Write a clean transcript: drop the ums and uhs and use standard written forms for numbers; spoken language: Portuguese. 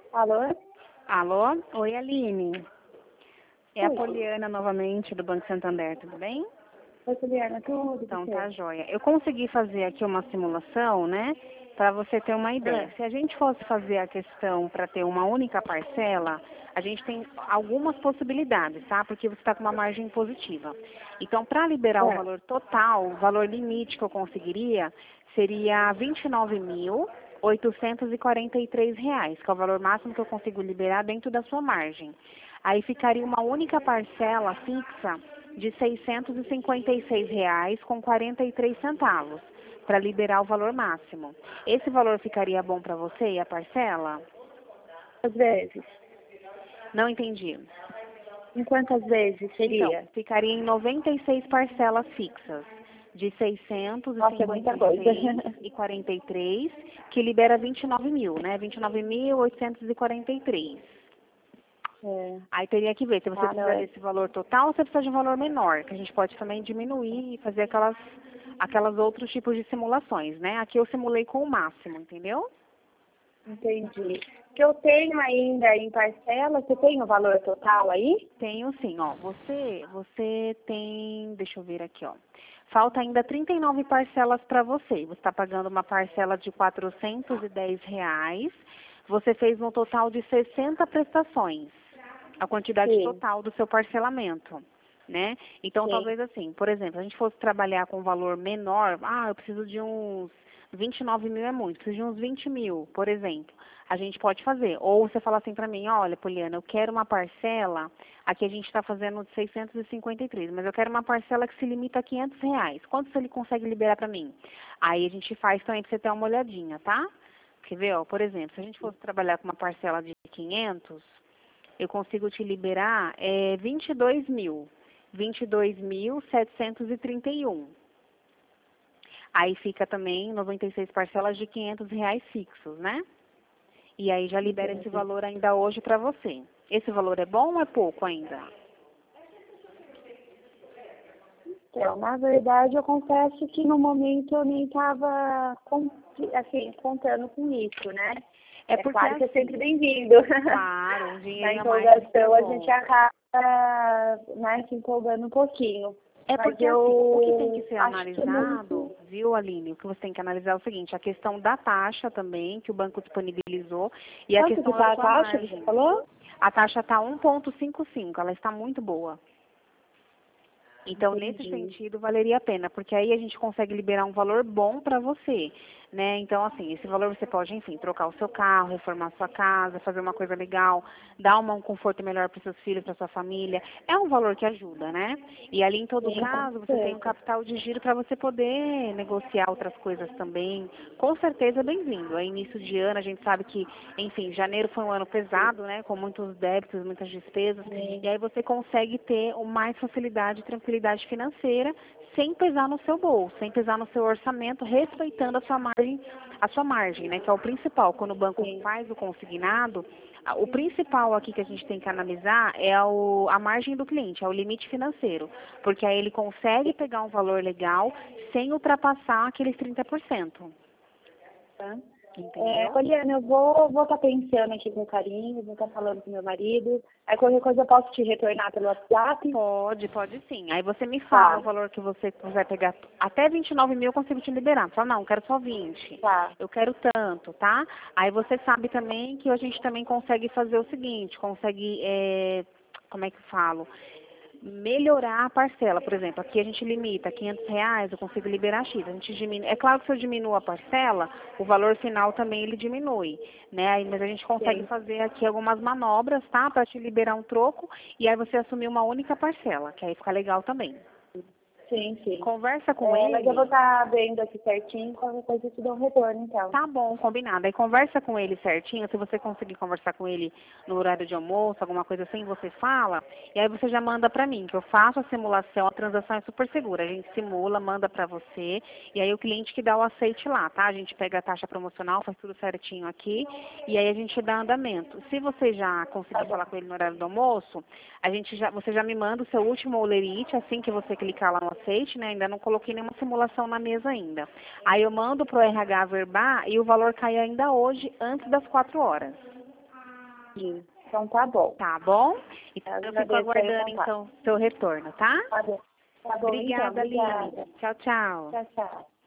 Alô? Alô? Oi, Aline. É a Oi. Poliana novamente do Banco Santander, tudo bem? Oi, Juliana, tudo Então você? tá joia. Eu consegui fazer aqui uma simulação, né? Para você ter uma ideia. Se a gente fosse fazer a questão para ter uma única parcela, a gente tem algumas possibilidades, tá? Porque você está com uma margem positiva. Então, para liberar o valor total, o valor limite que eu conseguiria seria R$ 29.843, que é o valor máximo que eu consigo liberar dentro da sua margem. Aí ficaria uma única parcela fixa de R$ 656,43 para liberar o valor máximo. Esse valor ficaria bom para você e a parcela? Quantas vezes? Não entendi. Em quantas vezes Então, seria? ficaria em 96 parcelas fixas de Nossa, é muita coisa. 656,43, que libera 29 mil, né? 29.843. É. Aí teria que ver se você Ah, não, precisa desse valor total ou se precisa de um valor menor, que a gente pode também diminuir e fazer aquelas outros tipos de simulações, né? Aqui eu simulei com o máximo, entendeu? entendi. O que eu tenho ainda em parcela, você tem o valor total aí? Tenho sim, ó. Você tem, deixa eu ver aqui, ó. Falta ainda 39 parcelas para você. Você está pagando uma parcela de R$ 410. Você fez um total de 60 prestações, a quantidade Sim, total do seu parcelamento, né? Então, sim. talvez assim, por exemplo, a gente fosse trabalhar com um valor menor, eu preciso de uns 29 mil é muito, preciso de uns 20 mil, por exemplo. A gente pode fazer. Ou você fala assim para mim, olha, Poliana, eu quero uma parcela, aqui a gente está fazendo de 653, mas eu quero uma parcela que se limita a R$ 500. Quanto ele consegue liberar para mim? Aí a gente faz também para você ter uma olhadinha, tá? Quer ver, ó, por exemplo, se a gente fosse trabalhar com uma parcela de 500, eu consigo te liberar 22 mil. 22.731. Aí fica também 96 parcelas de R$ 500 fixos, né? E aí já libera esse Entendi. valor ainda hoje para você. Esse valor é bom ou é pouco ainda? Então, na verdade, eu confesso que no momento eu nem estava assim, contando com isso, né? É É porque claro que é sempre assim, bem-vindo. claro, um Na dinheirinho a mais sempre é empolgação a bom. gente acaba, né, se empolgando um pouquinho. É Mas porque assim, o que tem que eu ser acho que é analisado, muito. viu, Aline? O que você tem que analisar é o seguinte, a questão da taxa também, que o banco disponibilizou, e a Quanto que questão da tá a sua taxa que você margem. falou? A taxa está 1,55, ela está muito boa. Então, nesse Entendi. sentido, valeria a pena, porque aí a gente consegue liberar um valor bom para você, né? Então, assim, esse valor você pode, enfim, trocar o seu carro, reformar a sua casa, fazer uma coisa legal, dar um conforto melhor para seus filhos, para sua família. É um valor que ajuda, né? E ali, em todo Sim, com caso, você tem um certeza. capital de giro para você poder negociar outras coisas também. Com certeza, é bem-vindo. É início de ano, a gente sabe que, enfim, janeiro foi um ano pesado, né? Com muitos débitos, muitas despesas. E Sim. aí você consegue ter mais facilidade e tranquilidade financeira sem pesar no seu bolso, sem pesar no seu orçamento, respeitando a sua margem, né? Que é o principal. Quando o banco Sim. faz o consignado, o principal aqui que a gente tem que analisar é a margem do cliente, é o limite financeiro. Porque aí ele consegue pegar um valor legal sem ultrapassar aqueles 30%. Tá? Entendeu? Poliana, eu vou estar pensando aqui com carinho, vou estar falando com meu marido. Aí qualquer coisa eu posso te retornar pelo WhatsApp? Pode sim. Aí você me fala o Tá, valor que você vai pegar. Até 29 mil eu consigo te liberar. Fala, não, eu quero só 20. tá. Eu quero tanto, tá? Aí você sabe também que a gente também consegue fazer o seguinte, consegue, como é que eu falo? Melhorar a parcela. Por exemplo, aqui a gente limita R$ 500, eu consigo liberar X. A gente diminui. É claro que se eu diminuo a parcela, o valor final também ele diminui, né? Mas a gente consegue Sim, fazer aqui algumas manobras, tá? Para te liberar um troco e aí você assumir uma única parcela, que aí fica legal também. sim. Conversa com Mas eu vou ele. estar vendo aqui certinho, qualquer coisa eu te dou um retorno, então. Tá bom, combinado. Aí conversa com ele certinho. Se você conseguir conversar com ele no horário de almoço, alguma coisa assim, você fala. E aí você já manda pra mim, que eu faço a simulação. A transação é super segura. A gente simula, manda pra você. E aí o cliente que dá o aceite lá, tá? A gente pega a taxa promocional, faz tudo certinho aqui. E aí a gente dá andamento. Se você já Tá conseguir bom. falar com ele no horário do almoço, você já me manda o seu último olerite, assim que você clicar lá no aceite, né? Ainda não coloquei nenhuma simulação na mesa ainda. Aí eu mando pro RH verbar e o valor cai ainda hoje, antes das 4 horas. Sim. Então tá bom. Tá bom? Então eu fico agradeço aí o aguardando, contato. então, seu retorno, tá? Tá bom. Tá bom, então. Obrigada, Aline. Obrigada. Tchau, tchau. Tchau, tchau.